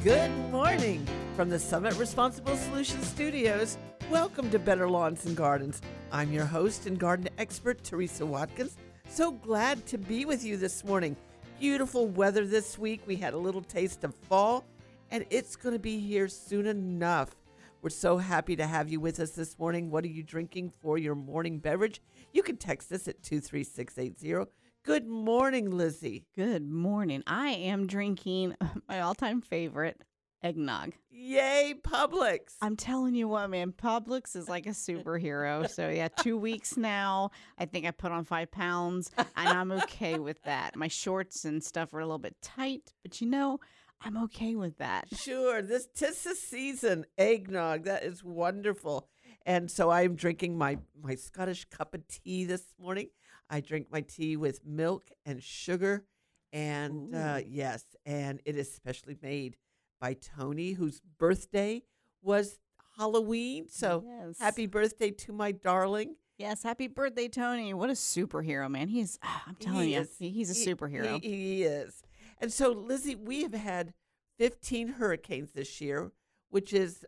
Good morning from the Summit Responsible Solutions Studios. Welcome to Better Lawns and Gardens. I'm your host and garden expert, Teresa Watkins. So glad to be with you this morning. Beautiful weather this week. We had a little taste of fall, and it's going to be here soon enough. We're so happy to have you with us this morning. What are you drinking for your morning beverage? You can text us at 23680. Good morning, Lizzie. Good morning. I am drinking my all-time favorite, eggnog. Yay, Publix. I'm telling you what, man, Publix is like a superhero. So yeah, 2 weeks now. I think I put on 5 pounds, and I'm okay with that. My shorts and stuff are a little bit tight, but I'm okay with that. Sure. Tis the season, eggnog. That is wonderful. And so I am drinking my Scottish cup of tea this morning. I drink my tea with milk and sugar. And yes, and it is specially made by Tony, whose birthday was Halloween. So yes. Happy birthday to my darling. Yes, happy birthday, Tony. What a superhero, man. I'm telling you, he's a superhero. He is. And so, Lizzie, we have had 15 hurricanes this year, which is,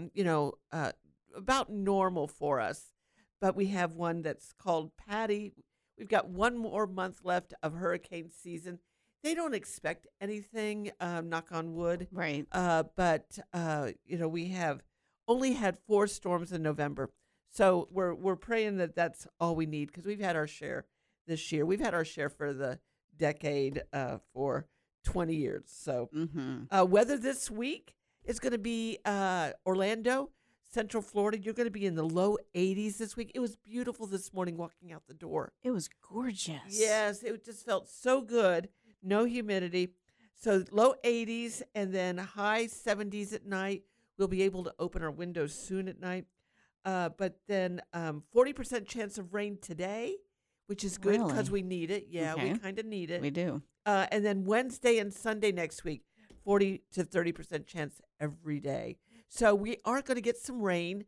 about normal for us. But we have one that's called Patty. We've got one more month left of hurricane season. They don't expect anything, knock on wood. Right. But we have only had 4 storms in November. So we're praying that that's all we need, because we've had our share this year. We've had our share for the decade, for 20 years. So weather this week is going to be Orlando, Central Florida. You're going to be in the low 80s this week. It was beautiful this morning walking out the door. It was gorgeous. Yes, it just felt so good. No humidity. So low 80s and then high 70s at night. We'll be able to open our windows soon at night. But then 40% chance of rain today, which is good because we need it. Yeah, we kind of need it. We do. And then Wednesday and Sunday next week, 40 to 30% chance every day. So we are going to get some rain.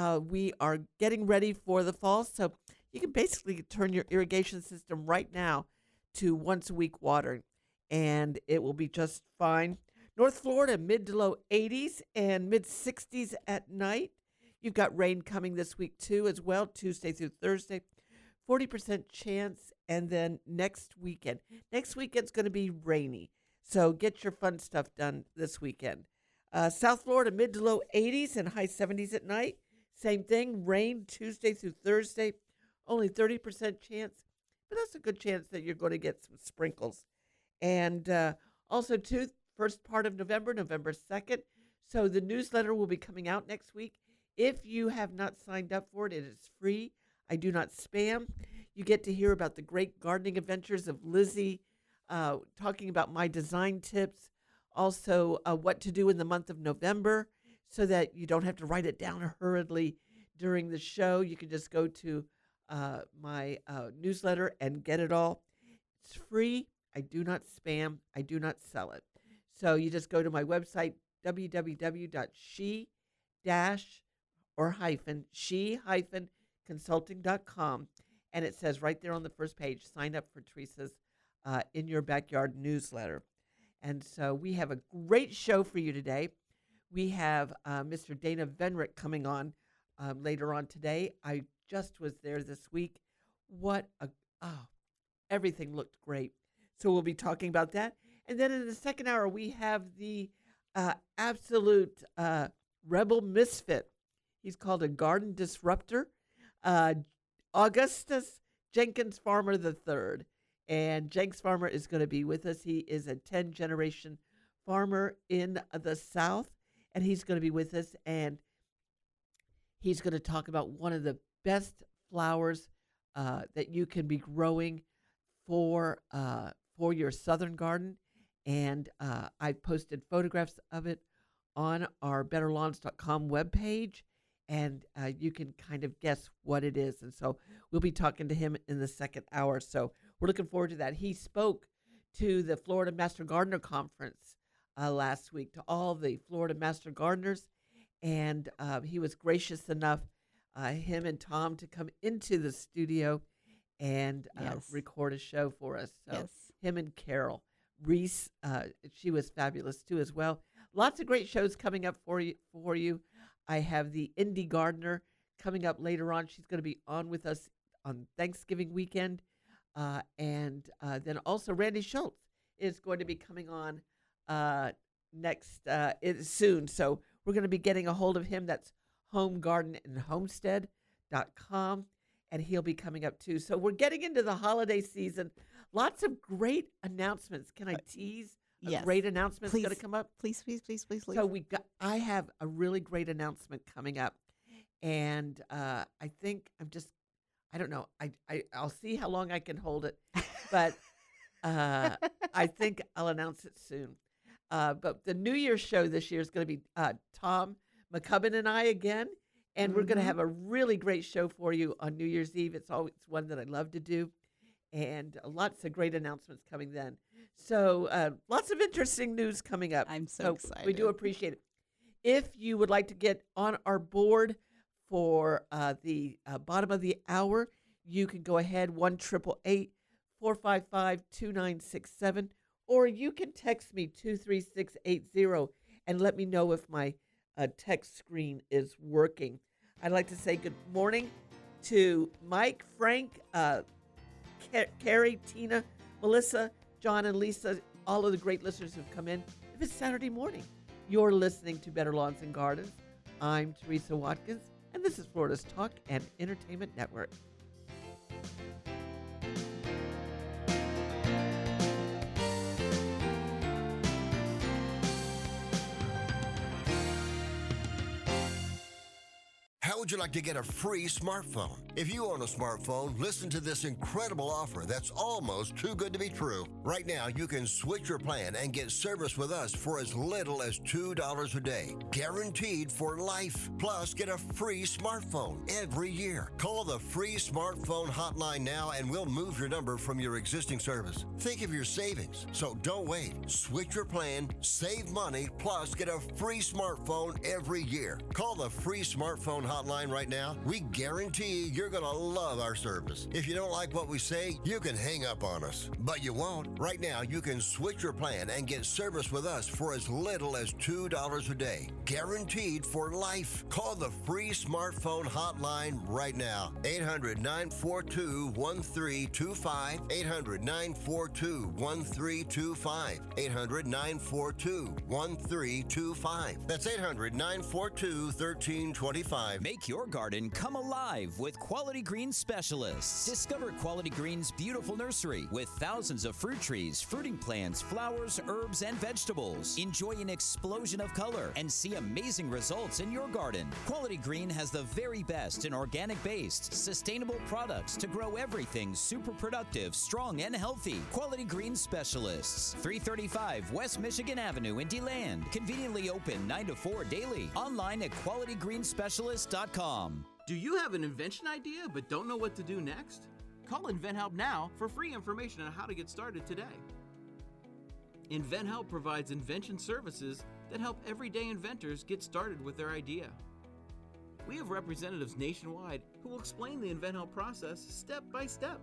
We are getting ready for the fall. So you can basically turn your irrigation system right now to once a week watering, and it will be just fine. North Florida, mid to low 80s and mid 60s at night. You've got rain coming this week too as well, Tuesday through Thursday. 40% chance, and then next weekend's going to be rainy. So get your fun stuff done this weekend. South Florida, mid to low 80s and high 70s at night. Same thing, rain Tuesday through Thursday. Only 30% chance, but that's a good chance that you're going to get some sprinkles. And also, too, first part of November 2nd. So the newsletter will be coming out next week. If you have not signed up for it, it is free. I do not spam. You get to hear about the great gardening adventures of Lizzie, talking about my design tips, also what to do in the month of November, so that you don't have to write it down hurriedly during the show. You can just go to my newsletter and get it all. It's free. I do not spam. I do not sell it. So you just go to my website, she-consulting.com, and it says right there on the first page, sign up for Teresa's In Your Backyard newsletter. And so we have a great show for you today. We have Mr. Dana Venrick coming on later on today. I just was there this week. Everything looked great. So we'll be talking about that. And then in the second hour, we have the absolute rebel misfit. He's called a garden disruptor, Augustus Jenkins Farmer III. And Jenks Farmer is going to be with us. He is a 10-generation farmer in the South, and he's going to be with us. And he's going to talk about one of the best flowers that you can be growing for your southern garden. And I posted photographs of it on our betterlawns.com webpage, and you can kind of guess what it is. And so we'll be talking to him in the second hour. So we're looking forward to that. He spoke to the Florida Master Gardener Conference last week, to all the Florida Master Gardeners, and he was gracious enough, him and Tom, to come into the studio and record a show for us. So him and Carol Reese, she was fabulous too as well. lots of great shows coming up for you. I have the Indie Gardener coming up later on. She's going to be on with us on Thanksgiving weekend. And then also Randy Schultz is going to be coming on next soon. So we're going to be getting a hold of him. That's homegardenandhomestead.com. And he'll be coming up too. So we're getting into the holiday season. Lots of great announcements. Can I tease a great announcement that's going to come up? Please. So I have a really great announcement coming up. And I think I don't know. I'll see how long I can hold it. But I think I'll announce it soon. But the New Year's show this year is going to be Tom McCubbin and I again. And we're going to have a really great show for you on New Year's Eve. It's always one that I love to do. And lots of great announcements coming then. So lots of interesting news coming up. I'm so excited. We do appreciate it. If you would like to get on our board for the bottom of the hour, you can go ahead, 1-888-455-2967, or you can text me 23680 and let me know if my text screen is working. I'd like to say good morning to Mike, Frank, Carrie, Tina, Melissa, John, and Lisa, all of the great listeners who've come in. If it's Saturday morning, you're listening to Better Lawns and Gardens. I'm Teresa Watkins, and this is Florida's Talk and Entertainment Network. How would you like to get a free smartphone? If you own a smartphone, listen to this incredible offer that's almost too good to be true. Right now, you can switch your plan and get service with us for as little as $2 a day. Guaranteed for life. Plus, get a free smartphone every year. Call the free smartphone hotline now and we'll move your number from your existing service. Think of your savings, so don't wait. Switch your plan, save money, plus get a free smartphone every year. Call the free smartphone hotline right now. We guarantee you're going to love our service. If you don't like what we say, you can hang up on us. But you won't. Right now, you can switch your plan and get service with us for as little as $2 a day. Guaranteed for life. Call the free smartphone hotline right now. 800-942-1325. 800-942-1325. 800-942-1325. That's 800-942-1325. Make your garden come alive with Quality Green Specialists. Discover Quality Green's beautiful nursery with thousands of fruit trees, fruiting plants, flowers, herbs, and vegetables. Enjoy an explosion of color and see amazing results in your garden. Quality Green has the very best in organic-based, sustainable products to grow everything super productive, strong, and healthy. Quality Green Specialists, 335 West Michigan Avenue in DeLand. Conveniently open 9 to 4 daily. Online at qualitygreenspecialist.com. Do you have an invention idea but don't know what to do next? Call InventHelp now for free information on how to get started today. InventHelp provides invention services that help everyday inventors get started with their idea. We have representatives nationwide who will explain the InventHelp process step by step.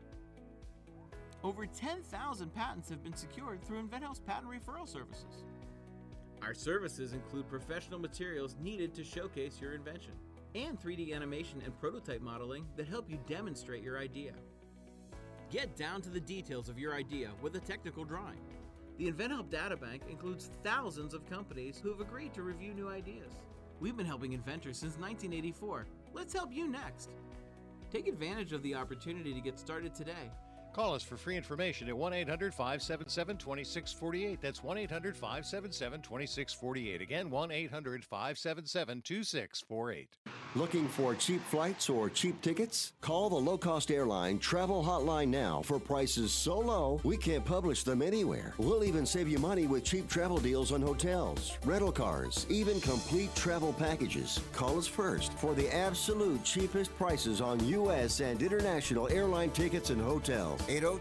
Over 10,000 patents have been secured through InventHelp's patent referral services. Our services include professional materials needed to showcase your invention and 3D animation and prototype modeling that help you demonstrate your idea. Get down to the details of your idea with a technical drawing. The InventHelp Databank includes thousands of companies who have agreed to review new ideas. We've been helping inventors since 1984. Let's help you next. Take advantage of the opportunity to get started today. Call us for free information at 1-800-577-2648. That's 1-800-577-2648. Again, 1-800-577-2648. Looking for cheap flights or cheap tickets? Call the low-cost airline travel hotline now for prices so low we can't publish them anywhere. We'll even save you money with cheap travel deals on hotels, rental cars, even complete travel packages. Call us first for the absolute cheapest prices on U.S. and international airline tickets and hotels.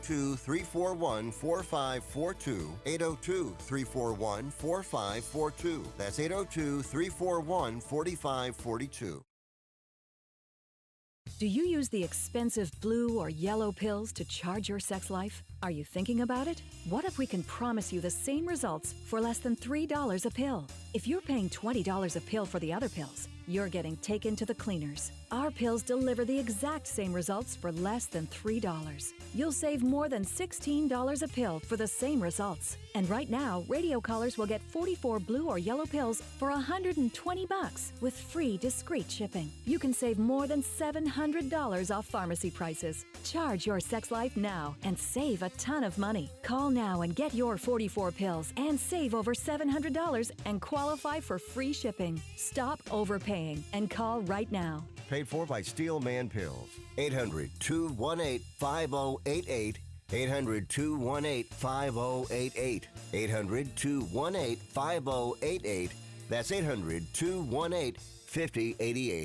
802-341-4542. 802-341-4542. That's 802-341-4542. Do you use the expensive blue or yellow pills to charge your sex life? Are you thinking about it? What if we can promise you the same results for less than $3 a pill? If you're paying $20 a pill for the other pills, you're getting taken to the cleaners. Our pills deliver the exact same results for less than $3. You'll save more than $16 a pill for the same results. And right now, radio callers will get 44 blue or yellow pills for $120 with free discreet shipping. You can save more than $700 off pharmacy prices. Charge your sex life now and save a ton of money. Call now and get your 44 pills and save over $700 and qualify for free shipping. Stop overpaying and call right now. Paid for by Steelman Pills. 800-218-5088. 800-218-5088. 800-218-5088. That's 800-218-5088.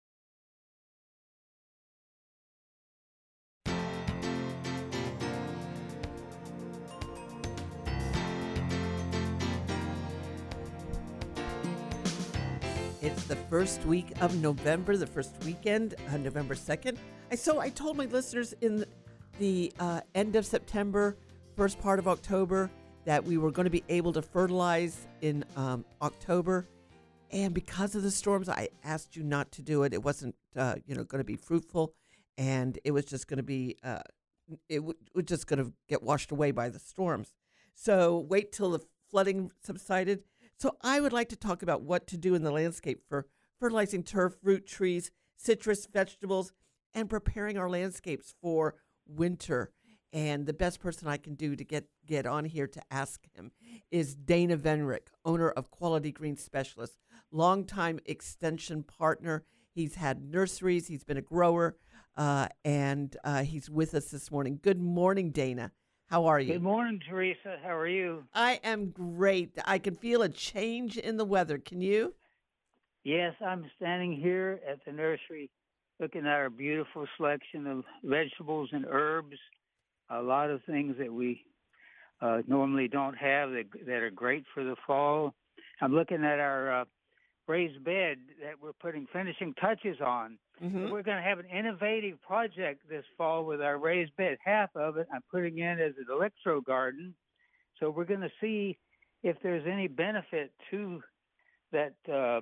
It's the first week of November, the first weekend, November 2nd. So I told my listeners in the end of September, first part of October, that we were going to be able to fertilize in October. And because of the storms, I asked you not to do it. It wasn't, going to be fruitful. And it was just going to be, just going to get washed away by the storms. So wait till the flooding subsided. So I would like to talk about what to do in the landscape for fertilizing turf, root trees, citrus, vegetables, and preparing our landscapes for winter. And the best person I can do to get on here to ask him is Dana Venrick, owner of Quality Green Specialist, longtime extension partner. He's had nurseries. He's been a grower, and he's with us this morning. Good morning, Dana. How are you? Good morning, Teresa. How are you? I am great. I can feel a change in the weather. Can you? Yes, I'm standing here at the nursery looking at our beautiful selection of vegetables and herbs, a lot of things that we normally don't have that are great for the fall. I'm looking at our raised bed that we're putting finishing touches on. Mm-hmm. We're going to have an innovative project this fall with our raised bed. Half of it I'm putting in as an electro garden. So we're going to see if there's any benefit to that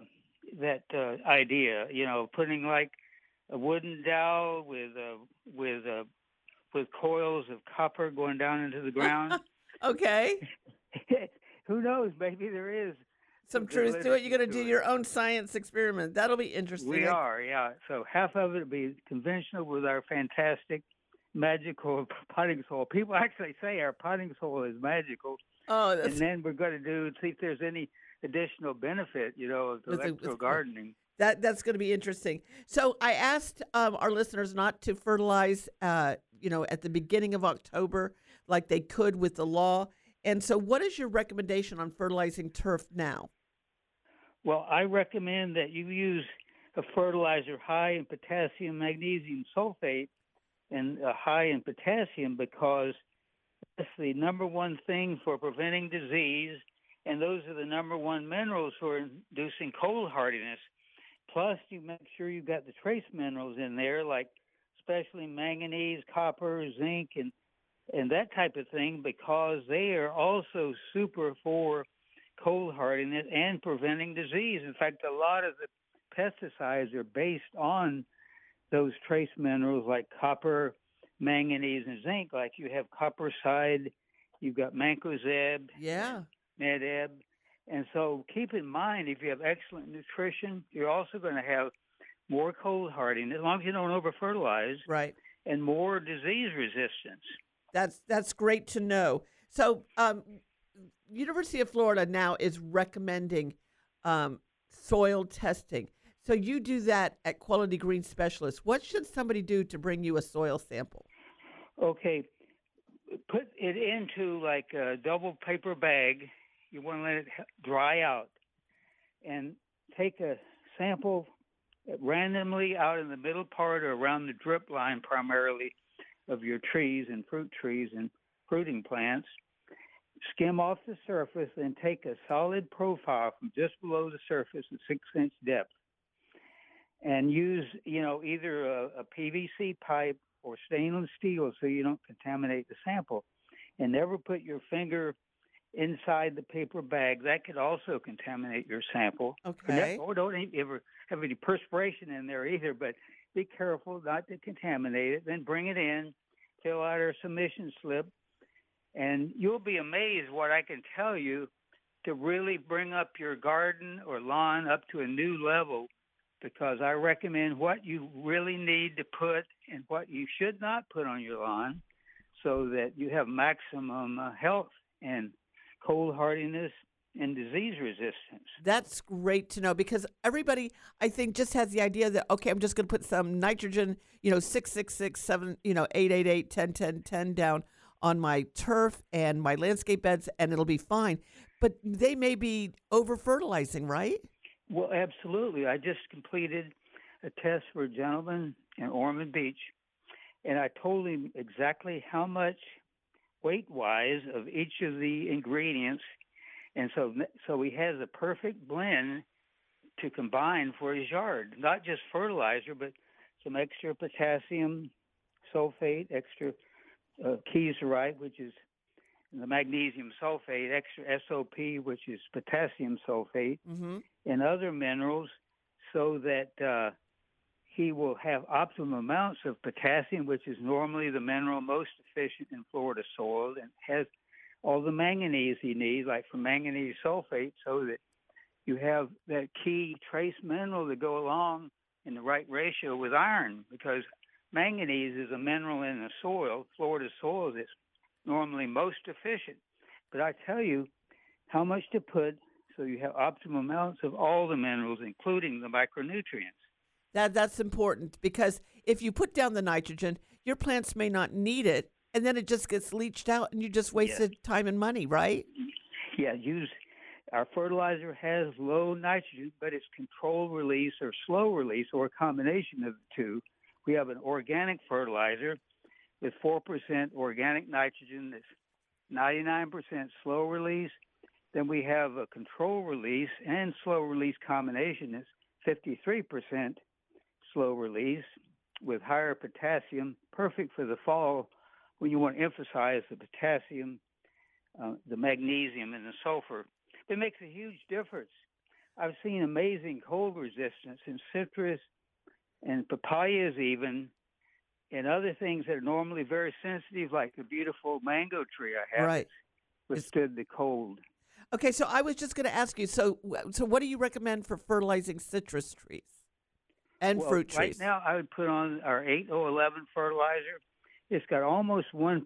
idea. Putting like a wooden dowel with coils of copper going down into the ground. Okay. Who knows? Maybe there is some truth to it. You're going to do your own science experiment. That'll be interesting. We are, yeah. So half of it will be conventional with our fantastic magical potting soil. People actually say our potting soil is magical. Oh, and then we're going to see if there's any additional benefit, of electro gardening. That's going to be interesting. So I asked our listeners not to fertilize, at the beginning of October, like they could with the law. And so, what is your recommendation on fertilizing turf now? Well, I recommend that you use a fertilizer high in potassium, magnesium sulfate, and high in potassium because that's the number one thing for preventing disease, and those are the number one minerals for inducing cold hardiness. Plus, you make sure you got the trace minerals in there, like especially manganese, copper, zinc, and that type of thing, because they are also super for cold hardiness and preventing disease. In fact, a lot of the pesticides are based on those trace minerals like copper, manganese, and zinc. Like you have Coppercide, you've got Mancozeb, Med-Eb. And so keep in mind, if you have excellent nutrition, you're also going to have more cold hardiness, as long as you don't over-fertilize, right, and more disease resistance. That's great to know. So University of Florida now is recommending soil testing. So you do that at Quality Green Specialist. What should somebody do to bring you a soil sample? Okay. Put it into like a double paper bag. You want to let it dry out. And take a sample randomly out in the middle part or around the drip line primarily of your trees and fruit trees and fruiting plants. Skim off the surface and take a solid profile from just below the surface at 6-inch depth. and use, either a PVC pipe or stainless steel so you don't contaminate the sample. And never put your finger inside the paper bag. That could also contaminate your sample. Okay. Or don't ever have any perspiration in there either, but be careful not to contaminate it. Then bring it in, fill out our submission slip, and you'll be amazed what I can tell you to really bring up your garden or lawn up to a new level, because I recommend what you really need to put and what you should not put on your lawn so that you have maximum health and cold hardiness and disease resistance. That's great to know, because everybody, I think, just has the idea that, okay, I'm just going to put some nitrogen, 666, 7, 888, 10, 10, 10 down on my turf and my landscape beds, and it'll be fine. But they may be over-fertilizing, right? Well, absolutely. I just completed a test for a gentleman in Ormond Beach, and I told him exactly how much weight-wise of each of the ingredients. And so he has a perfect blend to combine for his yard, not just fertilizer, but some extra potassium sulfate, extra kieserite, which is the magnesium sulfate, extra SOP, which is potassium sulfate, and other minerals, so that he will have optimum amounts of potassium, which is normally the mineral most efficient in Florida soil, and has all the manganese he needs, like for manganese sulfate, so that you have that key trace mineral to go along in the right ratio with iron, because manganese is a mineral in the soil, Florida soil, that's normally most efficient. But I tell you how much to put so you have optimum amounts of all the minerals, including the micronutrients. That's important, because if you put down the nitrogen, your plants may not need it, and then it just gets leached out, and you just wasted time and money, right? Yeah, our fertilizer has low nitrogen, but it's controlled release or slow release, or a combination of the two. We have an organic fertilizer with 4% organic nitrogen that's 99% slow release. Then we have a control release and slow release combination that's 53% slow release with higher potassium, perfect for the fall when you want to emphasize the potassium, the magnesium, and the sulfur. It makes a huge difference. I've seen amazing cold resistance in citrus and papayas even, and other things that are normally very sensitive, like the beautiful mango tree I have, right, withstood the cold. Okay, so I was just going to ask you, so what do you recommend for fertilizing citrus trees and fruit trees? Right now, I would put on our 8011 fertilizer. It's got almost 1%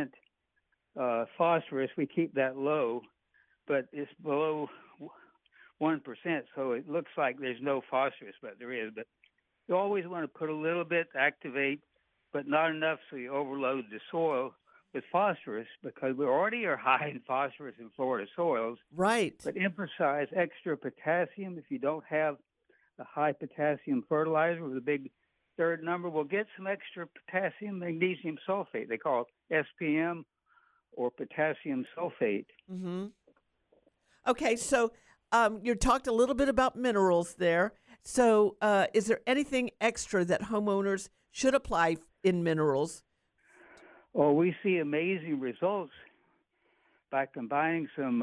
phosphorus. We keep that low, but it's below 1%, so it looks like there's no phosphorus, but there is. But you always want to put a little bit to activate, but not enough so you overload the soil with phosphorus, because we already are high in phosphorus in Florida soils. Right. But emphasize extra potassium. If you don't have a high potassium fertilizer with a big third number, we'll get some extra potassium magnesium sulfate. They call it SPM or potassium sulfate. Mm-hmm. Okay, so you talked a little bit about minerals there. So is there anything extra that homeowners should apply in minerals? Oh, we see amazing results by combining some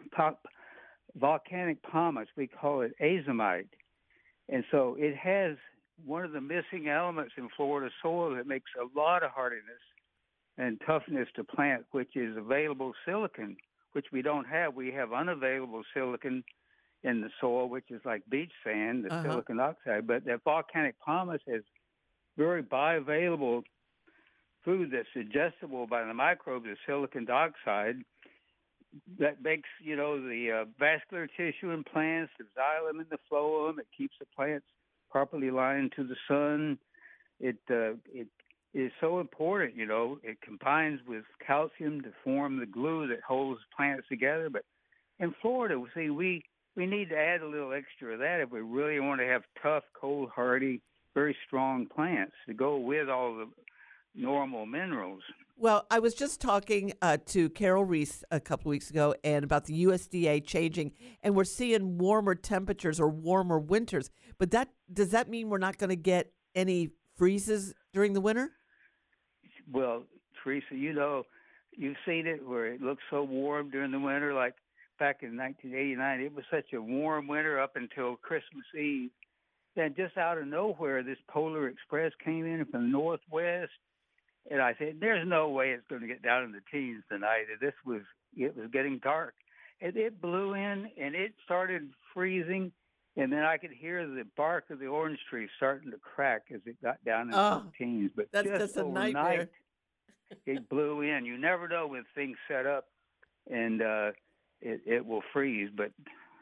volcanic pumice. We call it azomite. And so it has one of the missing elements in Florida soil that makes a lot of hardiness and toughness to plant, which is available silicon, which we don't have. We have unavailable silicon in the soil, which is like beach sand, the silicon oxide. But that volcanic pumice has very bioavailable food that's digestible by the microbes of silicon dioxide that makes, the vascular tissue in plants, the xylem and the phloem. It keeps the plants properly aligned to the sun. It is so important, It combines with calcium to form the glue that holds plants together. But in Florida, we need to add a little extra of that if we really want to have tough, cold, hardy, very strong plants to go with all normal minerals. Well, I was just talking to Carol Reese a couple weeks ago and about the USDA changing, and we're seeing warmer temperatures or warmer winters. But does that mean we're not going to get any freezes during the winter? Well, Teresa, you've seen it where it looks so warm during the winter. Like back in 1989, it was such a warm winter up until Christmas Eve. Then just out of nowhere, this Polar Express came in from the northwest. And I said, there's no way it's going to get down in the teens tonight. It was getting dark. And it blew in, and it started freezing. And then I could hear the bark of the orange tree starting to crack as it got down into the teens. But that's just a overnight, nightmare. It blew in. You never know when things set up, and it will freeze. But,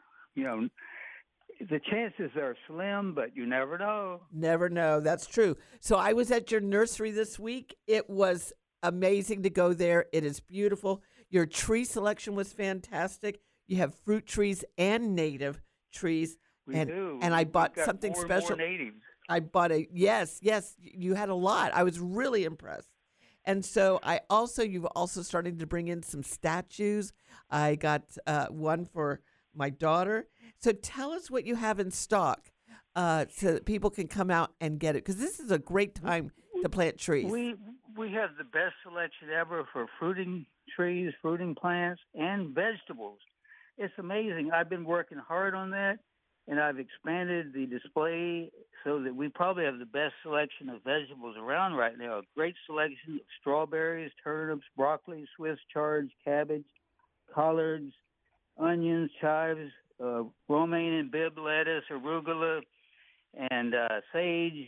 the chances are slim, but you never know. Never know. That's true. So I was at your nursery this week. It was amazing to go there. It is beautiful. Your tree selection was fantastic. You have fruit trees and native trees. We do. And I bought We've got something more and special. more natives. I bought yes, you had a lot. I was really impressed. And so you've also started to bring in some statues. I got one for my daughter. So tell us what you have in stock so that people can come out and get it, because this is a great time to plant trees. We have the best selection ever for fruiting trees, fruiting plants, and vegetables. It's amazing. I've been working hard on that, and I've expanded the display so that we probably have the best selection of vegetables around right now. A great selection of strawberries, turnips, broccoli, Swiss chard, cabbage, collards, onions, chives, romaine and Bibb lettuce, arugula, and sage.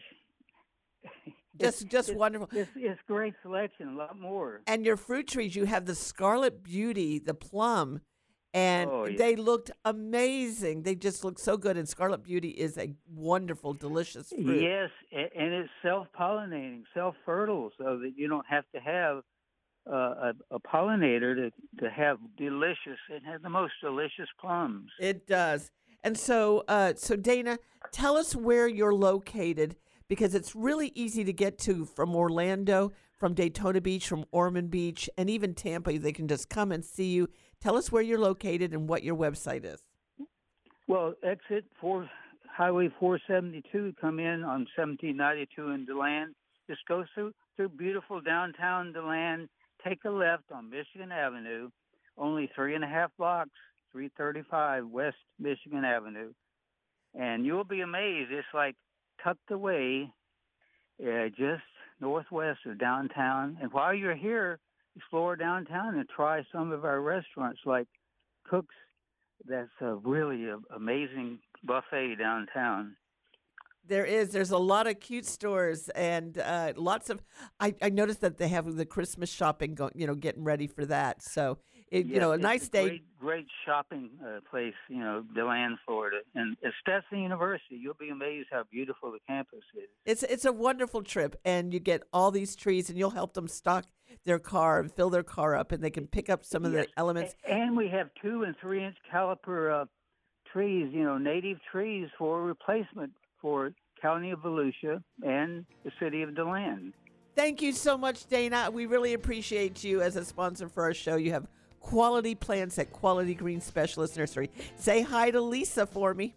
Just wonderful. It's great selection, a lot more. And your fruit trees, you have the Scarlet Beauty, the plum, and they looked amazing. They just look so good. And Scarlet Beauty is a wonderful, delicious fruit. Yes, and it's self-pollinating, self-fertile, so that you don't have to have a pollinator to have delicious. It has the most delicious plums. It does. And so Dana, tell us where you're located, because it's really easy to get to from Orlando, from Daytona Beach, from Ormond Beach, and even Tampa. They can just come and see you. Tell us where you're located and what your website is. Well, exit Highway 472, come in on 1792 in DeLand. Just go through beautiful downtown DeLand. Take a left on Michigan Avenue, only 3.5 blocks, 335 West Michigan Avenue. And you'll be amazed. It's like tucked away just northwest of downtown. And while you're here, explore downtown and try some of our restaurants like Cook's. That's a really amazing buffet downtown. There's a lot of cute stores and lots of. I noticed that they have the Christmas shopping going, getting ready for that. So a nice day. Great shopping place, DeLand, Florida, and at Stetson University. You'll be amazed how beautiful the campus is. It's a wonderful trip, and you get all these trees, and you'll help them stock their car and fill their car up, and they can pick up some of the elements. And we have 2- and 3-inch caliper trees, native trees for replacement for County of Volusia and the city of DeLand. Thank you so much, Dana. We really appreciate you as a sponsor for our show. You have quality plants at Quality Green Specialist Nursery. Say hi to Lisa for me.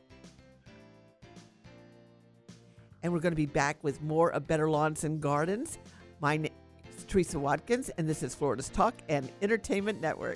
And we're going to be back with more of Better Lawns and Gardens. My name is Teresa Watkins, and this is Florida's Talk and Entertainment Network.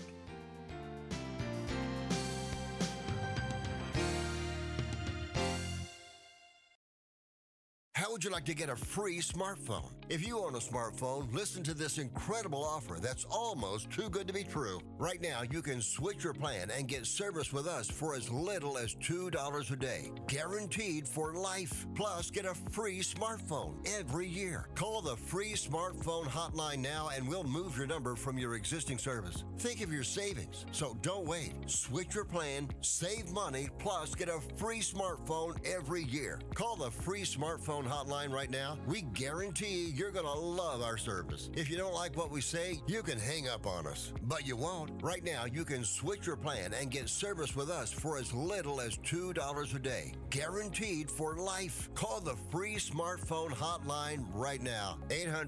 How would you like to get a free smartphone? If you own a smartphone, listen to this incredible offer that's almost too good to be true. Right now, you can switch your plan and get service with us for as little as $2 a day. Guaranteed for life. Plus, get a free smartphone every year. Call the free smartphone hotline now and we'll move your number from your existing service. Think of your savings, so don't wait. Switch your plan, save money, plus get a free smartphone every year. Call the free smartphone hotline hotline right now, we guarantee you're going to love our service. If you don't like what we say, you can hang up on us. But you won't. Right now, you can switch your plan and get service with us for as little as $2 a day. Guaranteed for life. Call the free smartphone hotline right now.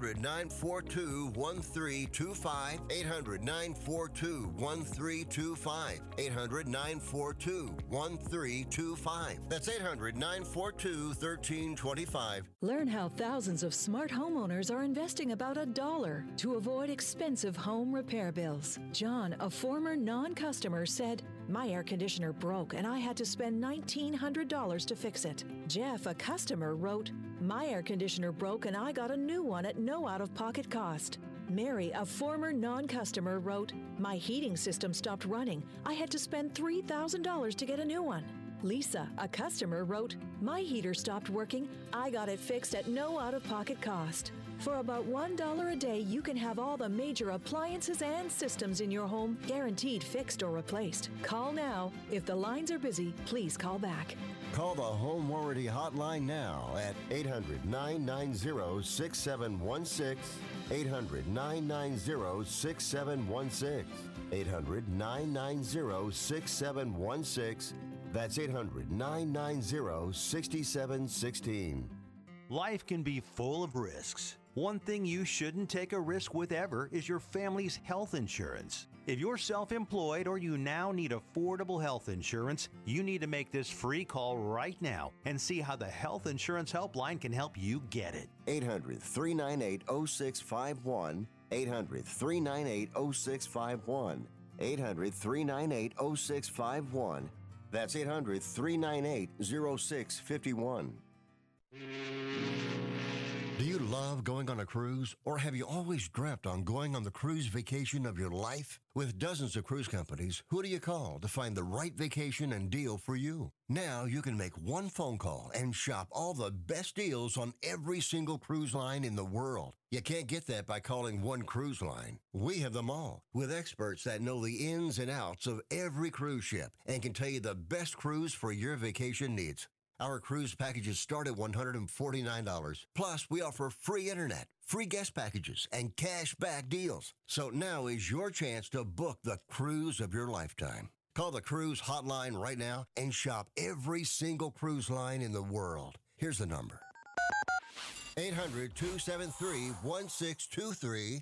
800-942-1325. 800-942-1325. 800-942-1325. That's 800-942-1325. Learn how thousands of smart homeowners are investing about $1 to avoid expensive home repair bills. John, a former non-customer, said, "My air conditioner broke and I had to spend $1,900 to fix it." Jeff, a customer, wrote, "My air conditioner broke and I got a new one at no out-of-pocket cost." Mary, a former non-customer, wrote, "My heating system stopped running. I had to spend $3,000 to get a new one." Lisa, a customer, wrote, "My heater stopped working. I got it fixed at no out-of-pocket cost." For about $1 a day, you can have all the major appliances and systems in your home guaranteed fixed or replaced. Call now. If the lines are busy, please call back. Call the Home Warranty Hotline now at 800-990-6716. 800-990-6716. 800-990-6716. That's 800-990-6716. Life can be full of risks. One thing you shouldn't take a risk with ever is your family's health insurance. If you're self-employed or you now need affordable health insurance, you need to make this free call right now and see how the Health Insurance Helpline can help you get it. 800-398-0651. 800-398-0651. 800-398-0651. That's 800-398-0651. Do you love going on a cruise, or have you always dreamt on going on the cruise vacation of your life? With dozens of cruise companies, who do you call to find the right vacation and deal for you? Now you can make one phone call and shop all the best deals on every single cruise line in the world. You can't get that by calling one cruise line. We have them all, with experts that know the ins and outs of every cruise ship and can tell you the best cruise for your vacation needs. Our cruise packages start at $149. Plus, we offer free internet, free guest packages, and cash back deals. So now is your chance to book the cruise of your lifetime. Call the cruise hotline right now and shop every single cruise line in the world. Here's the number. 800-273-1623.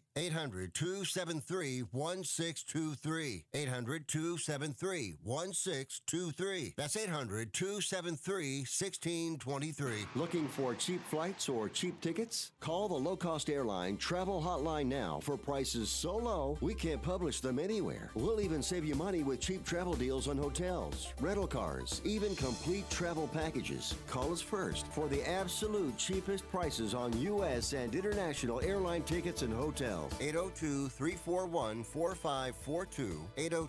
800-273-1623. 800-273-1623. That's 800-273-1623. Looking for cheap flights or cheap tickets? Call the low-cost airline travel hotline now for prices so low we can't publish them anywhere. We'll even save you money with cheap travel deals on hotels, rental cars, even complete travel packages. Call us first for the absolute cheapest prices on U.S. and international airline tickets and hotels. 802-341-4542.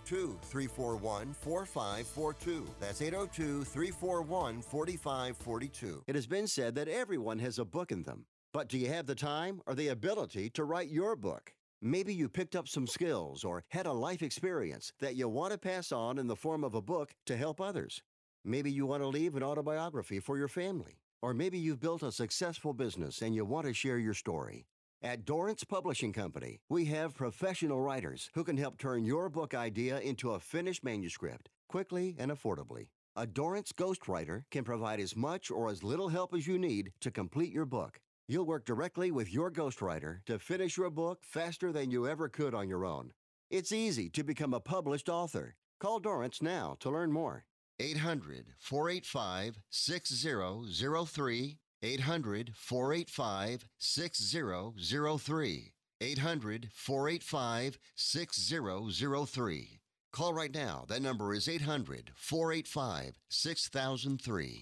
802-341-4542. That's 802-341-4542. It has been said that everyone has a book in them. But do you have the time or the ability to write your book? Maybe you picked up some skills or had a life experience that you want to pass on in the form of a book to help others. Maybe you want to leave an autobiography for your family. Or maybe you've built a successful business and you want to share your story. At Dorrance Publishing Company, we have professional writers who can help turn your book idea into a finished manuscript quickly and affordably. A Dorrance ghostwriter can provide as much or as little help as you need to complete your book. You'll work directly with your ghostwriter to finish your book faster than you ever could on your own. It's easy to become a published author. Call Dorrance now to learn more. 800-485-6003. 800-485-6003. 800-485-6003. Call right now. That number is 800-485-6003.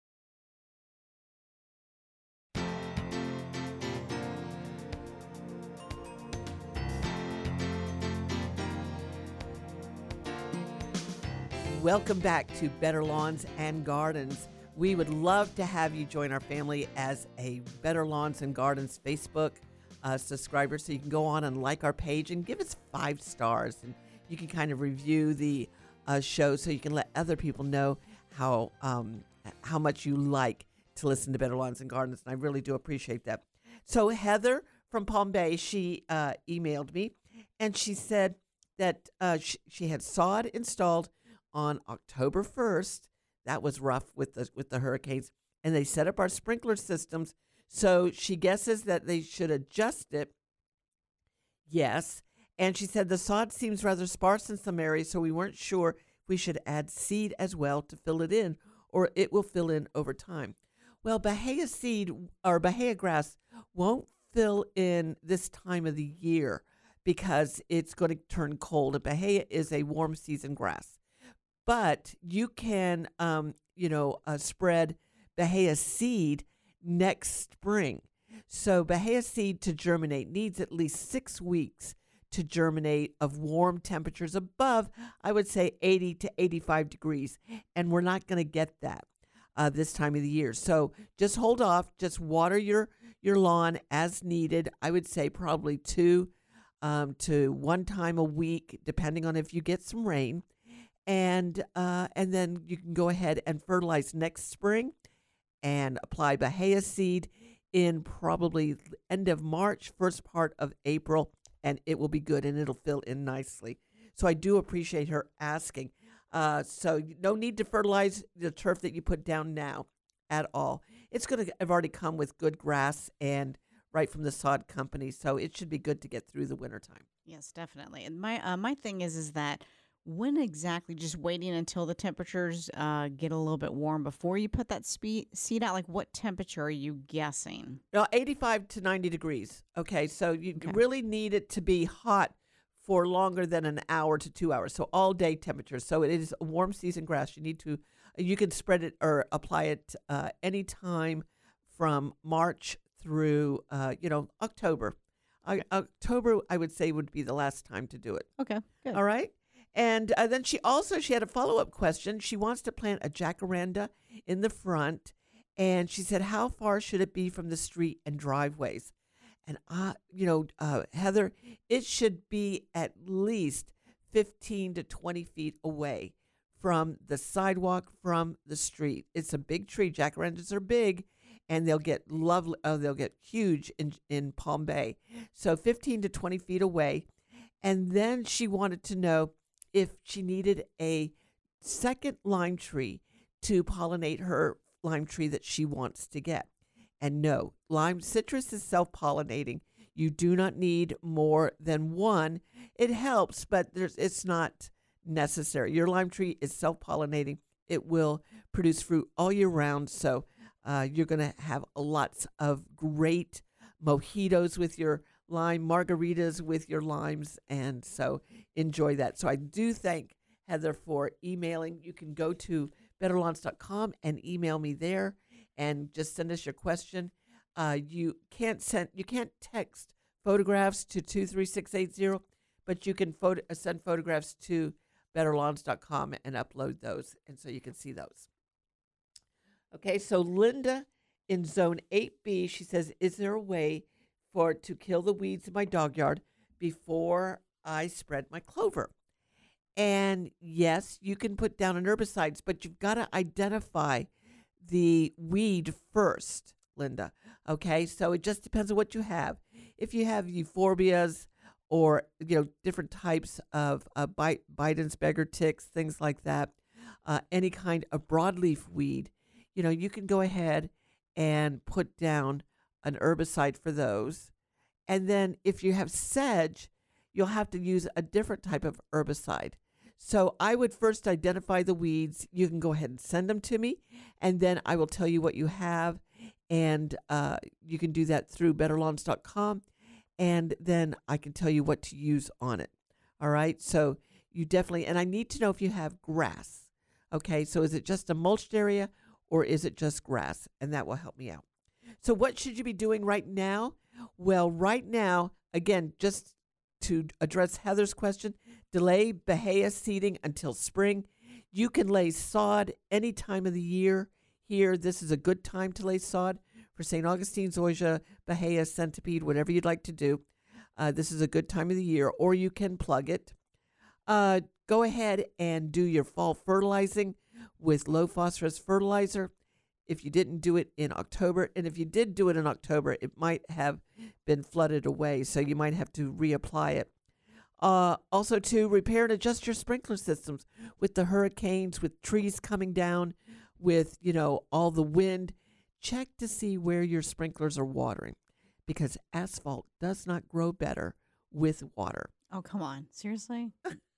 Welcome back to Better Lawns and Gardens. We would love to have you join our family as a Better Lawns and Gardens Facebook subscriber, so you can go on and like our page and give us 5 stars, and you can kind of review the show so you can let other people know how much you like to listen to Better Lawns and Gardens, and I really do appreciate that. So Heather from Palm Bay, she emailed me, and she said that she had sod installed on October 1st. That was rough with the hurricanes, and they set up our sprinkler systems. So she guesses that they should adjust it. Yes. And she said the sod seems rather sparse in some areas, so we weren't sure we should add seed as well to fill it in, or it will fill in over time. Well, Bahia seed or Bahia grass won't fill in this time of the year because it's going to turn cold. And Bahia is a warm season grass. But you can, spread Bahia seed next spring. So Bahia seed to germinate needs at least 6 weeks to germinate of warm temperatures above, I would say, 80 to 85 degrees. And we're not going to get that this time of the year. So just hold off. Just water your lawn as needed. I would say probably 2 to 1 time a week, depending on if you get some rain. And then you can go ahead and fertilize next spring and apply Bahia seed in probably end of March, first part of April, and it will be good and it'll fill in nicely. So I do appreciate her asking. So no need to fertilize the turf that you put down now at all. It's going to have already come with good grass and right from the sod company, so it should be good to get through the wintertime. Yes, definitely. And my thing is that when exactly, just waiting until the temperatures get a little bit warm before you put that seed out? Like, what temperature are you guessing? 85 to 90 degrees. Okay, so you really need it to be hot for longer than an hour to 2 hours. So all day temperature. So it is a warm season grass. You can spread it or apply it anytime from March through October. October, I would say, would be the last time to do it. Okay, good. All right. And then she had a follow-up question. She wants to plant a jacaranda in the front. And she said, how far should it be from the street and driveways? And, Heather, it should be at least 15 to 20 feet away from the sidewalk, from the street. It's a big tree. Jacarandas are big, and they'll get they'll get huge in Palm Bay. So 15 to 20 feet away. And then she wanted to know if she needed a second lime tree to pollinate her lime tree that she wants to get. And no, lime citrus is self-pollinating. You do not need more than one. It helps, but it's not necessary. Your lime tree is self-pollinating. It will produce fruit all year round. So you're going to have lots of great mojitos with your lime, margaritas with your limes, and so enjoy that. So I do thank Heather for emailing. You can go to betterlawns.com and email me there and just send us your question. You can't text photographs to 23680, but you can send photographs to betterlawns.com and upload those, and so you can see those. Okay, so Linda in Zone 8B, she says, is there a way to kill the weeds in my dog yard before I spread my clover? And yes, you can put down an herbicides, but you've got to identify the weed first, Linda. Okay, so it just depends on what you have. If you have euphorbias or different types of Bidensberger ticks, things like that, any kind of broadleaf weed, you can go ahead and put down an herbicide for those. And then if you have sedge, you'll have to use a different type of herbicide. So I would first identify the weeds. You can go ahead and send them to me, and then I will tell you what you have. And you can do that through betterlawns.com, and then I can tell you what to use on it. All right? So you definitely, and I need to know if you have grass. Okay, so is it just a mulched area, or is it just grass? And that will help me out. So what should you be doing right now? Well, right now, again, just to address Heather's question, delay Bahia seeding until spring. You can lay sod any time of the year here. This is a good time to lay sod for St. Augustine, zoysia, Bahia, centipede, whatever you'd like to do. This is a good time of the year, or you can plug it. Go ahead and do your fall fertilizing with low phosphorus fertilizer. if you didn't do it in October. And if you did do it in October, it might have been flooded away, so you might have to reapply it. Also, to repair and adjust your sprinkler systems with the hurricanes, with trees coming down, with, all the wind. Check to see where your sprinklers are watering, because asphalt does not grow better with water. Oh, come on. Seriously?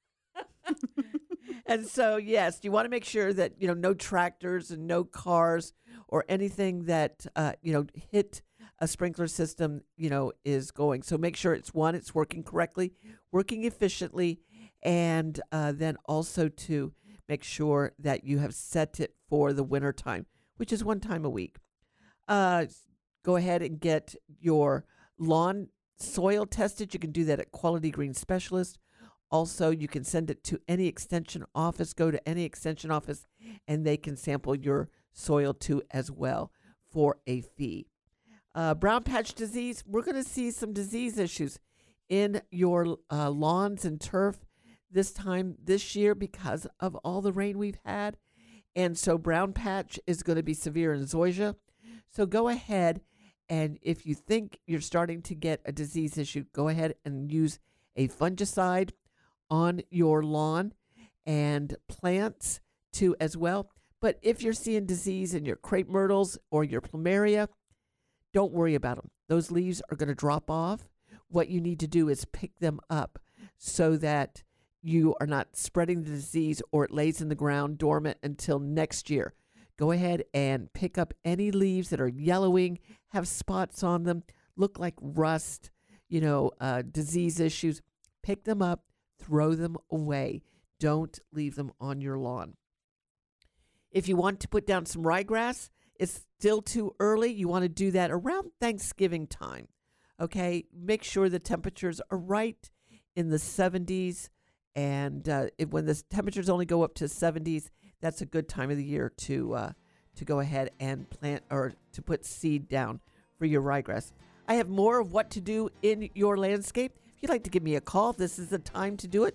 And so, yes, you want to make sure that, no tractors and no cars or anything that, hit a sprinkler system, is going. So make sure it's working correctly, working efficiently, and then also to make sure that you have set it for the winter time, which is one time a week. Go ahead and get your lawn soil tested. You can do that at Quality Green Specialist. Also, you can send it to any extension office. Go to any extension office, and they can sample your soil too as well for a fee. Brown patch disease, we're going to see some disease issues in your lawns and turf this year because of all the rain we've had. And so brown patch is going to be severe in zoysia. So go ahead, and if you think you're starting to get a disease issue, go ahead and use a fungicide on your lawn and plants too as well. But if you're seeing disease in your crepe myrtles or your plumeria, don't worry about them. Those leaves are going to drop off. What you need to do is pick them up so that you are not spreading the disease or it lays in the ground dormant until next year. Go ahead and pick up any leaves that are yellowing, have spots on them, look like rust, disease issues. Pick them up, throw them away. Don't leave them on your lawn. If you want to put down some ryegrass, it's still too early. You want to do that around Thanksgiving time. Okay, make sure the temperatures are right in the 70s. And when the temperatures only go up to 70s, that's a good time of the year to go ahead and plant or to put seed down for your ryegrass. I have more of what to do in your landscape. If you'd like to give me a call, this is the time to do it.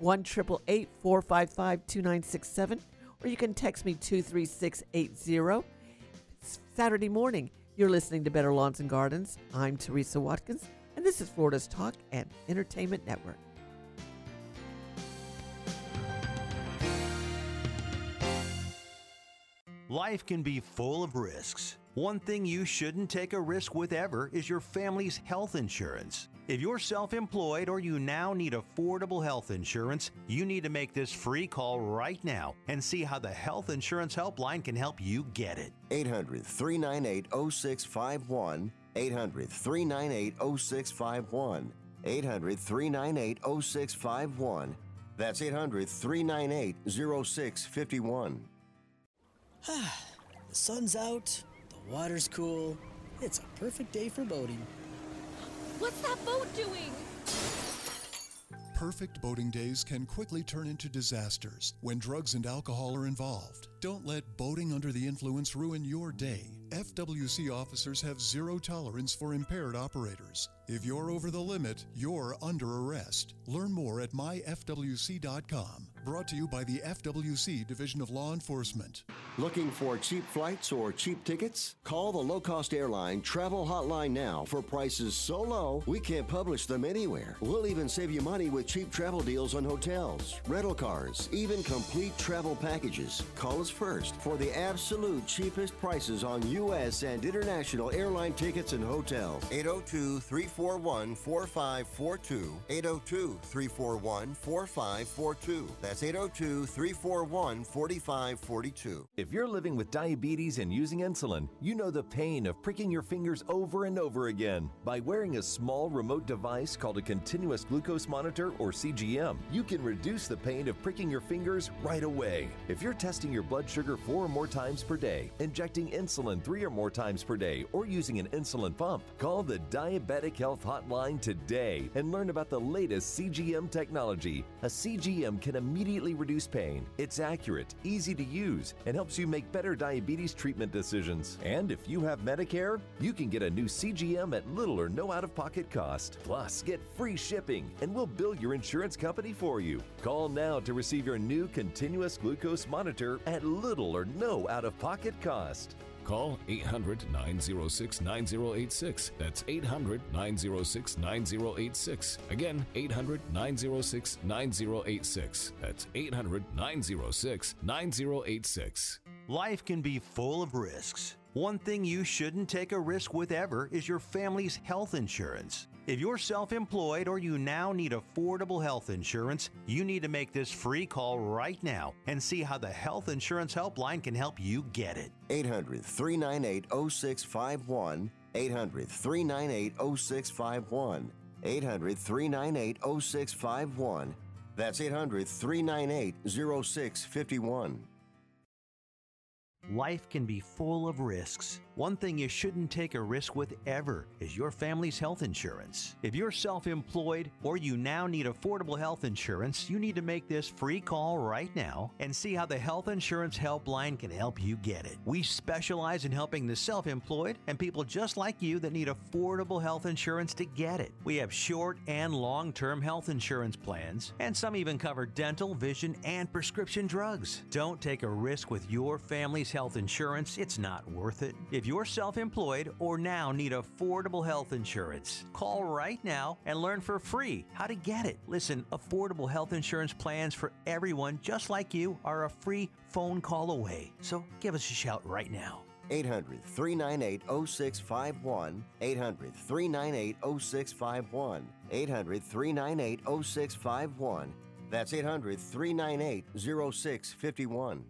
1-888-455-2967, or you can text me 23680. It's Saturday morning. You're listening to Better Lawns and Gardens. I'm Teresa Watkins, and this is Florida's Talk and Entertainment Network. Life can be full of risks. One thing you shouldn't take a risk with ever is your family's health insurance. If you're self-employed or you now need affordable health insurance, you need to make this free call right now and see how the Health Insurance Helpline can help you get it. 800-398-0651. 800-398-0651. 800-398-0651. That's 800-398-0651. The sun's out, the water's cool. It's a perfect day for boating. What's that boat doing? Perfect boating days can quickly turn into disasters when drugs and alcohol are involved. Don't let boating under the influence ruin your day. FWC officers have zero tolerance for impaired operators. If you're over the limit, you're under arrest. Learn more at myfwc.com. Brought to you by the FWC Division of Law Enforcement. Looking for cheap flights or cheap tickets? Call the low-cost airline travel hotline now for prices so low we can't publish them anywhere. We'll even save you money with cheap travel deals on hotels, rental cars, even complete travel packages. Call us first for the absolute cheapest prices on U.S. and international airline tickets and hotels. 802-341-4542. 802-341-4542. That's 802-341-4542. If you're living with diabetes and using insulin, you know the pain of pricking your fingers over and over again. By wearing a small remote device called a continuous glucose monitor, or CGM, you can reduce the pain of pricking your fingers right away. If you're testing your blood sugar 4 or more times per day, injecting insulin 3 or more times per day, or using an insulin pump, call the Diabetic Health Hotline today and learn about the latest CGM technology. A CGM can immediately reduce pain. It's accurate, easy to use, and helps you make better diabetes treatment decisions. And if you have Medicare, you can get a new CGM at little or no out-of-pocket cost. Plus, get free shipping, and we'll bill your insurance company for you. Call now to receive your new continuous glucose monitor at little or no out-of-pocket cost. Call 800-906-9086. That's 800-906-9086. Again, 800-906-9086. That's 800-906-9086. Life can be full of risks. One thing you shouldn't take a risk with ever is your family's health insurance. If you're self-employed or you now need affordable health insurance, you need to make this free call right now and see how the Health Insurance Helpline can help you get it. 800-398-0651. 800-398-0651. 800-398-0651. That's 800-398-0651. Life can be full of risks. One thing you shouldn't take a risk with ever is your family's health insurance. If you're self-employed or you now need affordable health insurance, you need to make this free call right now and see how the Health Insurance Helpline can help you get it. We specialize in helping the self-employed and people just like you that need affordable health insurance to get it. We have short and long-term health insurance plans, and some even cover dental, vision, and prescription drugs. Don't take a risk with your family's health insurance. It's not worth it. If you're self-employed or now need affordable health insurance, call right now and learn for free how to get it. Listen, affordable health insurance plans for everyone just like you are a free phone call away. So give us a shout right now. 800-398-0651. 800-398-0651. 800-398-0651. That's 800-398-0651.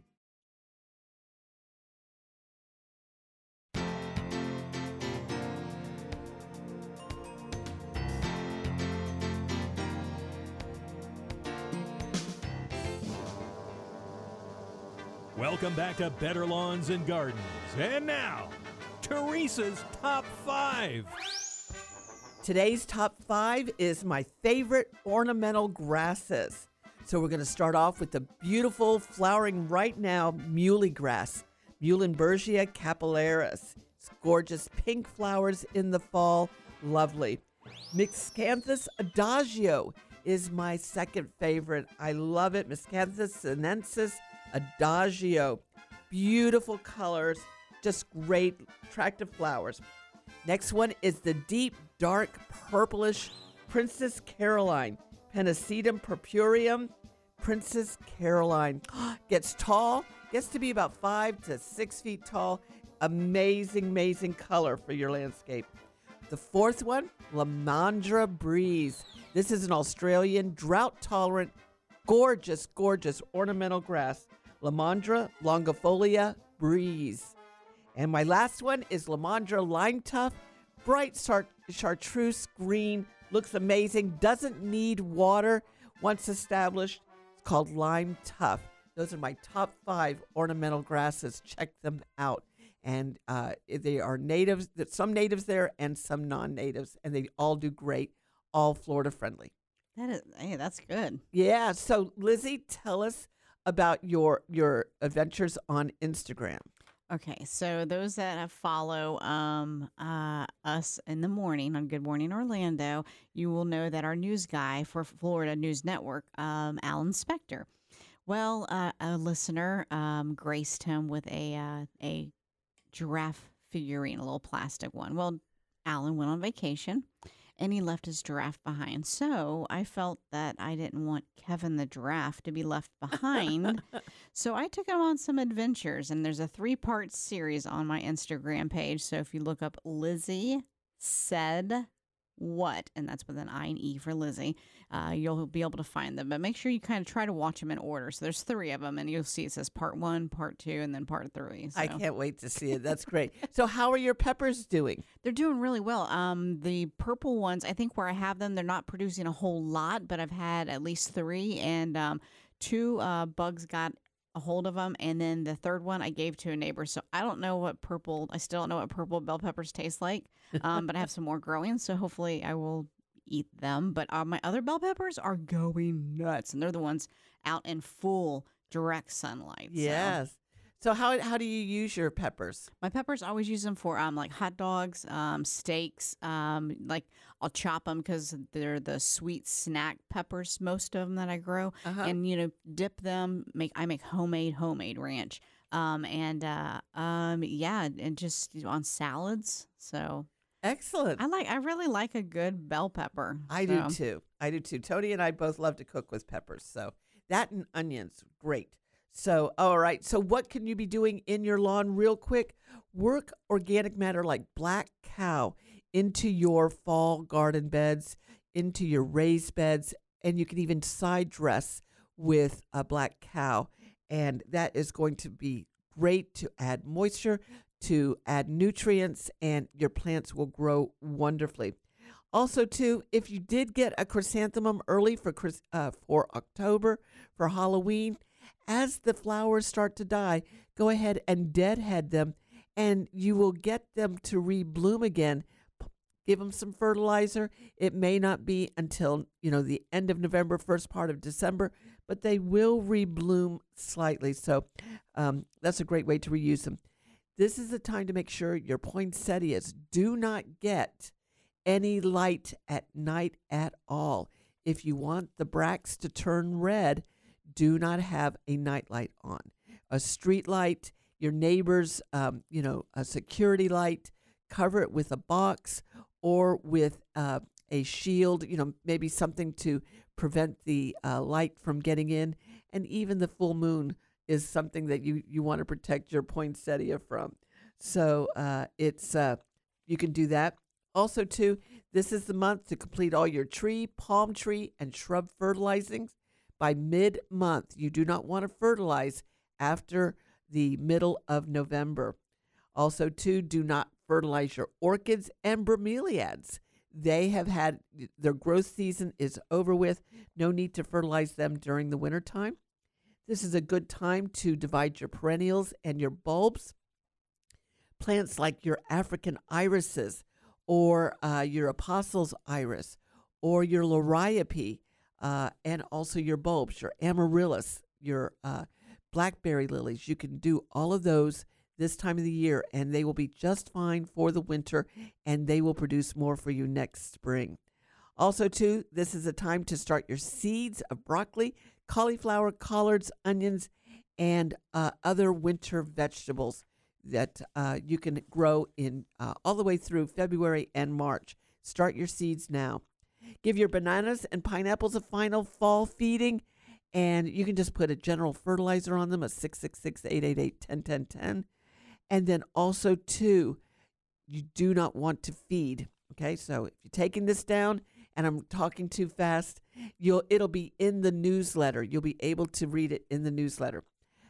Welcome back to Better Lawns and Gardens. And now, Teresa's Top 5. Today's top 5 is my favorite ornamental grasses. So we're going to start off with the beautiful, flowering right now, muhly grass, Muhlenbergia capillaris. It's gorgeous pink flowers in the fall. Lovely. Miscanthus adagio is my second favorite. I love it. Miscanthus sinensis adagio. Beautiful colors, just great, attractive flowers. Next one is the deep, dark, purplish Princess Caroline, Pennisetum purpureum. Princess Caroline gets tall, gets to be about 5 to 6 feet tall. Amazing, amazing color for your landscape. The fourth one, Lamandra breeze. This is an Australian drought-tolerant, gorgeous, gorgeous ornamental grass. Lamandra longifolia breeze. And my last one is Lamandra lime tuft, bright chartreuse green, looks amazing, doesn't need water once established. It's called lime tuft. Those are my top 5 ornamental grasses. Check them out. And they are natives, some natives there and some non-natives, and they all do great, all Florida friendly. That's good. Yeah. So Lizzie, tell us about your adventures on Instagram. Okay, so those that follow us in the morning on Good Morning Orlando, you will know that our news guy for Florida News Network, Alan Spector, well, a listener graced him with a giraffe figurine, a little plastic one. Well, Alan went on vacation, and he left his giraffe behind. So I felt that I didn't want Kevin the giraffe to be left behind. So I took him on some adventures, and there's a 3-part series on my Instagram page. So if you look up Lizzie Said What, and that's with an I and E for Lizzie, you'll be able to find them. But make sure you kind of try to watch them in order. So there's 3 of them, and you'll see it says part 1, part 2, and then part 3. So. I can't wait to see it. That's great. So how are your peppers doing? They're doing really well. The purple ones, I think where I have them, they're not producing a whole lot, but I've had at least 3, and 2 bugs got a hold of them, and then the third one I gave to a neighbor. So I still don't know what purple bell peppers taste like, but I have some more growing, so hopefully I will eat them. But my other bell peppers are going nuts, and they're the ones out in full direct sunlight. Yes. So how do you use your peppers? My peppers, I always use them for like hot dogs, steaks. Like I'll chop them because they're the sweet snack peppers, most of them that I grow, and dip them. I make homemade ranch. and just on salads. So excellent. I really like a good bell pepper. I do too. I do too. Tony and I both love to cook with peppers. So that and onions, great. So, all right. So what can you be doing in your lawn real quick? Work organic matter like black cow into your fall garden beds, into your raised beds, and you can even side dress with a black cow. And that is going to be great to add moisture, to add nutrients, and your plants will grow wonderfully. Also, too, if you did get a chrysanthemum early for October, for Halloween, as the flowers start to die, go ahead and deadhead them, and you will get them to rebloom again. Give them some fertilizer. It may not be until, the end of November, first part of December, but they will rebloom slightly. So that's a great way to reuse them. This is the time to make sure your poinsettias do not get any light at night at all. If you want the bracts to turn red, do not have a nightlight on. A street light, your neighbor's, a security light, cover it with a box or with a shield, maybe something to prevent the light from getting in. And even the full moon is something that you want to protect your poinsettia from. So you can do that. Also, too, this is the month to complete all your tree, palm tree, and shrub fertilizings. By mid-month, you do not want to fertilize after the middle of November. Also, too, do not fertilize your orchids and bromeliads. They have had their growth season is over with. No need to fertilize them during the wintertime. This is a good time to divide your perennials and your bulbs. Plants like your African irises or your apostles iris or your liriope and also your bulbs, your amaryllis, your blackberry lilies. You can do all of those this time of the year, and they will be just fine for the winter, and they will produce more for you next spring. Also, too, this is a time to start your seeds of broccoli, cauliflower, collards, onions, and other winter vegetables that you can grow in all the way through February and March. Start your seeds now. Give your bananas and pineapples a final fall feeding, and you can just put a general fertilizer on them, a 666-888-101010. And then also, too, you do not want to feed. Okay, so if you're taking this down and I'm talking too fast, it'll be in the newsletter. You'll be able to read it in the newsletter.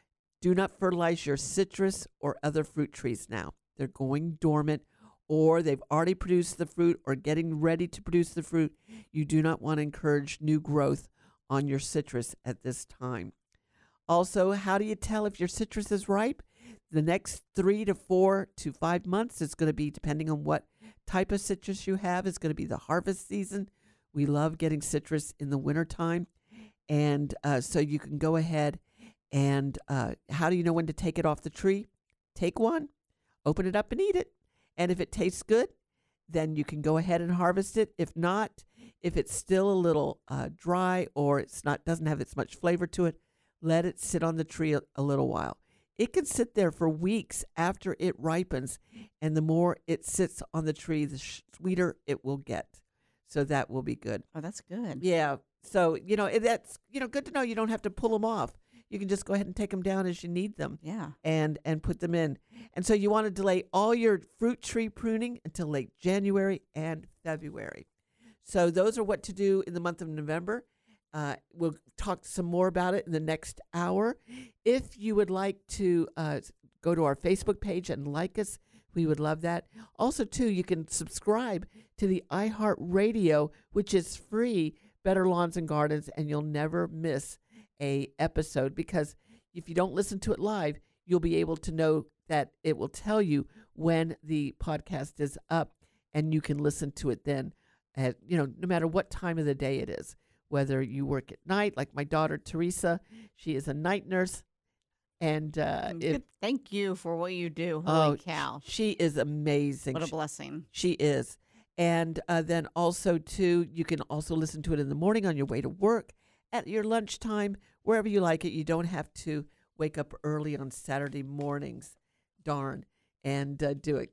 Do not fertilize your citrus or other fruit trees now. They're going dormant, or they've already produced the fruit or getting ready to produce the fruit. You do not want to encourage new growth on your citrus at this time. Also, how do you tell if your citrus is ripe? The next 3 to 4 to 5 months is going to be, depending on what type of citrus you have, is going to be the harvest season. We love getting citrus in the wintertime. And so you can go ahead and how do you know when to take it off the tree? Take one, open it up and eat it. And if it tastes good, then you can go ahead and harvest it. If not, if it's still a little dry or doesn't have as much flavor to it, let it sit on the tree a little while. It can sit there for weeks after it ripens, and the more it sits on the tree, the sweeter it will get. So that will be good. Oh, that's good. Yeah. So, that's, good to know you don't have to pull them off. You can just go ahead and take them down as you need them. Yeah. And put them in. And so you want to delay all your fruit tree pruning until late January and February. So those are what to do in the month of November. We'll talk some more about it in the next hour. If you would like to go to our Facebook page and like us, we would love that. Also, too, you can subscribe to the iHeartRadio, which is free, Better Lawns and Gardens, and you'll never miss a episode, because if you don't listen to it live, you'll be able to know that it will tell you when the podcast is up, and you can listen to it then at, no matter what time of the day it is. Whether you work at night, like my daughter, Teresa, she is a night nurse. And thank you for what you do. Holy cow. She is amazing. What a blessing. She is. And then also, too, you can also listen to it in the morning on your way to work, at your lunchtime, wherever you like it. You don't have to wake up early on Saturday mornings, darn, and do it.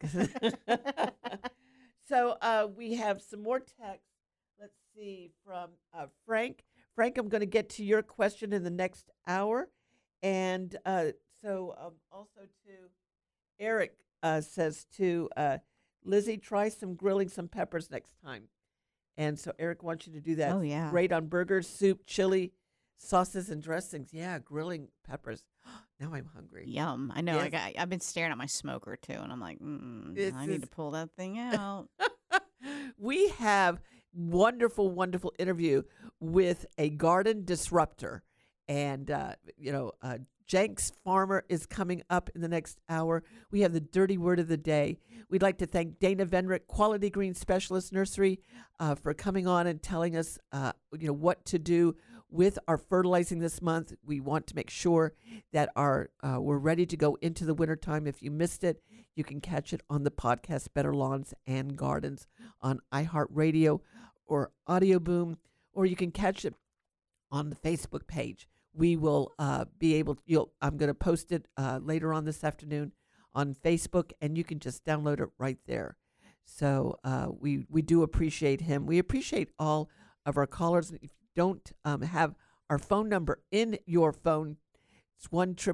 So we have some more text. Let's see, from Frank. Frank, I'm going to get to your question in the next hour. And also to Eric says to Lizzie, try grilling some peppers next time. And so Eric wants you to do that. Oh, yeah. Great on burgers, soup, chili, sauces, and dressings. Yeah, grilling peppers. Now I'm hungry. Yum. I know. Yes. I've been staring at my smoker, too, and I'm like, I need to pull that thing out. We have wonderful, wonderful interview with a garden disruptor. And, Jenks Farmer is coming up in the next hour. We have the dirty word of the day. We'd like to thank Dana Venrick, Quality Green Specialist Nursery, for coming on and telling us, what to do with our fertilizing this month. We want to make sure that we're ready to go into the wintertime. If you missed it, you can catch it on the podcast Better Lawns and Gardens on iHeartRadio or Audio Boom, or you can catch it on the Facebook page. We will be able to, I'm going to post it later on this afternoon on Facebook, and you can just download it right there. So we do appreciate him. We appreciate all of our callers. If you don't have our phone number in your phone, it's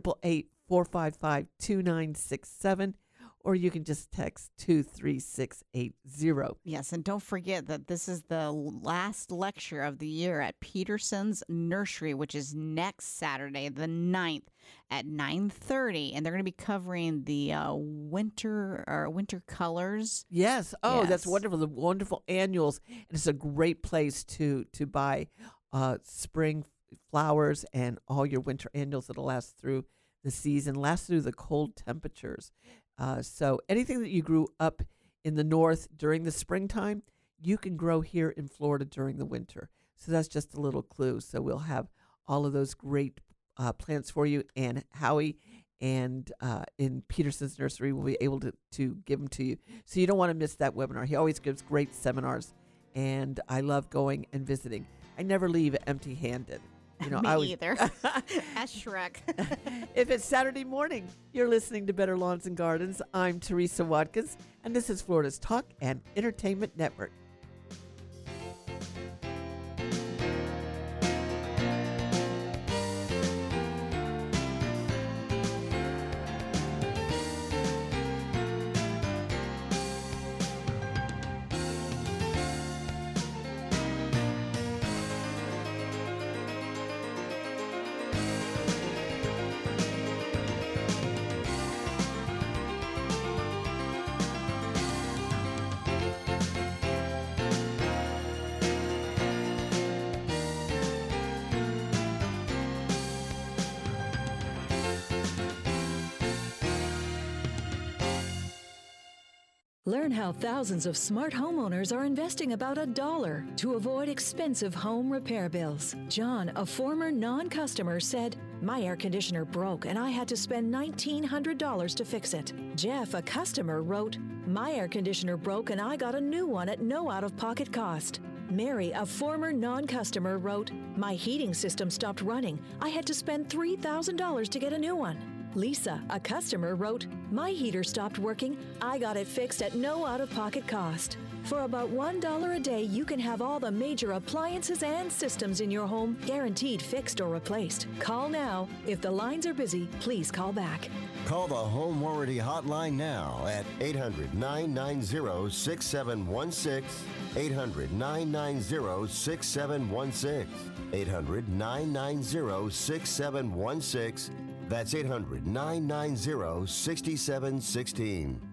1-888-455-2967, or you can just text 23680. Yes, and don't forget that this is the last lecture of the year at Peterson's Nursery, which is next Saturday, the 9th at 9:30, and they're going to be covering the winter colors. Yes. Oh, Yes. That's wonderful. The wonderful annuals, and it's a great place to buy spring flowers and all your winter annuals that'll last through the season, last through the cold temperatures. So anything that you grew up in the north during the springtime, you can grow here in Florida during the winter. So that's just a little clue. So we'll have all of those great plants for you, and Howie and in Peterson's Nursery will be able to give them to you. So you don't want to miss that webinar. He always gives great seminars, and I love going and visiting. I never leave empty-handed. Me either. As Shrek. If it's Saturday morning, you're listening to Better Lawns and Gardens. I'm Teresa Watkins, and this is Florida's Talk and Entertainment Network. Learn how thousands of smart homeowners are investing about $1 to avoid expensive home repair bills. John, a former non-customer, said, "My air conditioner broke and I had to spend $1,900 to fix it." Jeff, a customer, wrote, "My air conditioner broke and I got a new one at no out-of-pocket cost." Mary, a former non-customer, wrote, "My heating system stopped running. I had to spend $3,000 to get a new one." Lisa, a customer, wrote, "My heater stopped working. I got it fixed at no out-of-pocket cost." For about $1 a day, you can have all the major appliances and systems in your home guaranteed fixed or replaced. Call now. If the lines are busy, please call back. Call the Home Warranty Hotline now at 800-990-6716, 800-990-6716, 800-990-6716. That's 800-990-6716.